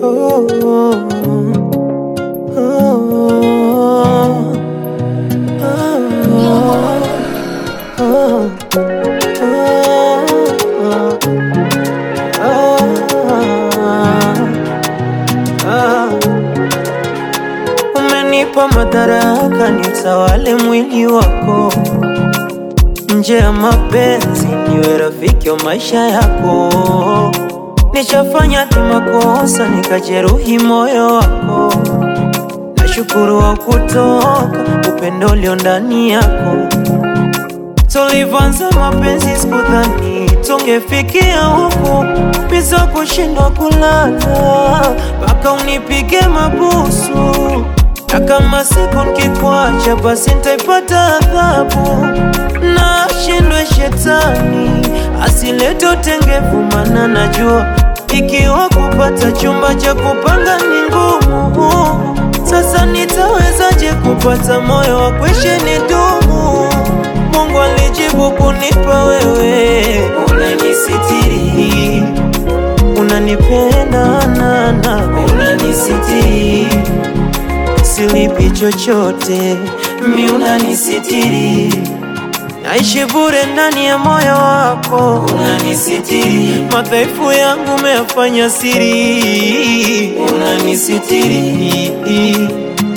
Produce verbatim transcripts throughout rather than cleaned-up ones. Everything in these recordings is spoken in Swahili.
oh, oh, oh, oh, oh, umenipa madaraka nitawale mwili wako, nje ya mapenzi niwe rafiki wa maisha yako. Nishafanya tu makosa nikajeruhi moyo wako, nashukuru wa kutoka upendo ulio ndani yako. Tulivanza mapenzi sikudhani tungefikia huku, bisa kushindwa kulala mpaka unipige mabusu, na kama siku nikikuacha basi nitaipata adhabu. Na shindwe shetani asilete utengefu, maana najua ikiwa kupata chumba cha kupanga ni ngumu. Sasa nitawezaje kupata moyo wa kuishi nidumu? Mungu alijibu kunipa wewe, unanisitiri, unanipenda nana, unanisitiri, silipi chochote, mi unanisitiri, naishi bure ndani ya moyo wako, unanisitiri, madhaifu yangu umeyafanya siri, unanisitiri,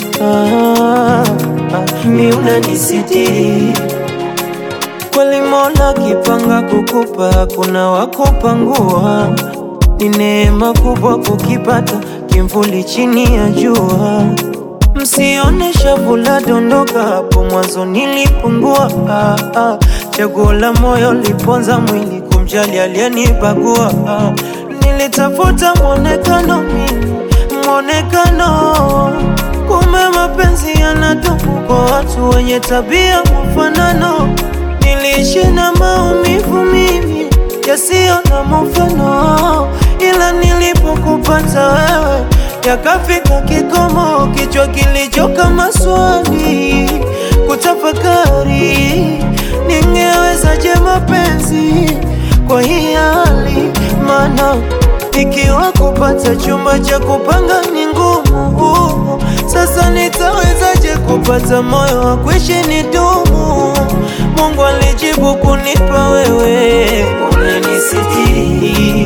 ah, ah, mi unanisitiri. Kweli Mola kipanga kukupa kuna wakupangua, ni neema kubwa kukipata kimvuli chini ya jua. Msione shavu la dondoka, hapo mwanzo nilipungua. ah, ah. Chaguo la moyo liponza mwili, kumjali aliyenibagua. ah. Nilitafuta mwonekano mimi, mwonekano, kumbe mapenzi yanadumu kwa watu wenye tabia mfanano. Niliishi na maumivu mimi yasiyo na mfano, ila nilipokupata wewe yakafika kikomo. Kichwa kilichoka maswali kutafakari, ningewezaje mapenzi kwa hii hali? Maana ikiwa kupata chumba cha kupanga ni ngumu, sasa nitawezaje kupata moyo wa kuishi nidumu? Mungu alijibu kunipa wewe, unanisitiri,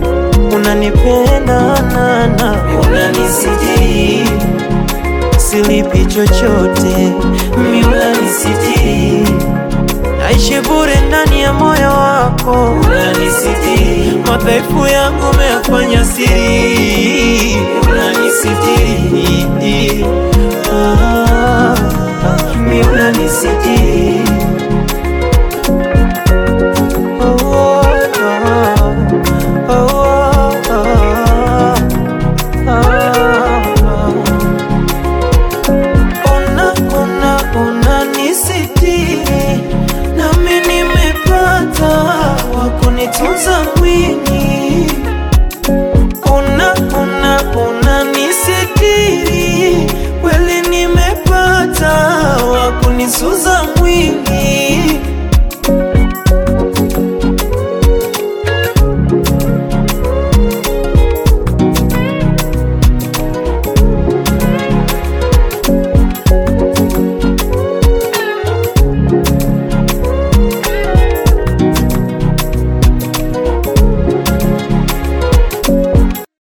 unanipenda nana, unanisitiri, silipi chochote, mi unanisitiri, naishi bure ndani ya moyo wako, unanisitiri, madhaifu yangu umeyafanya siri.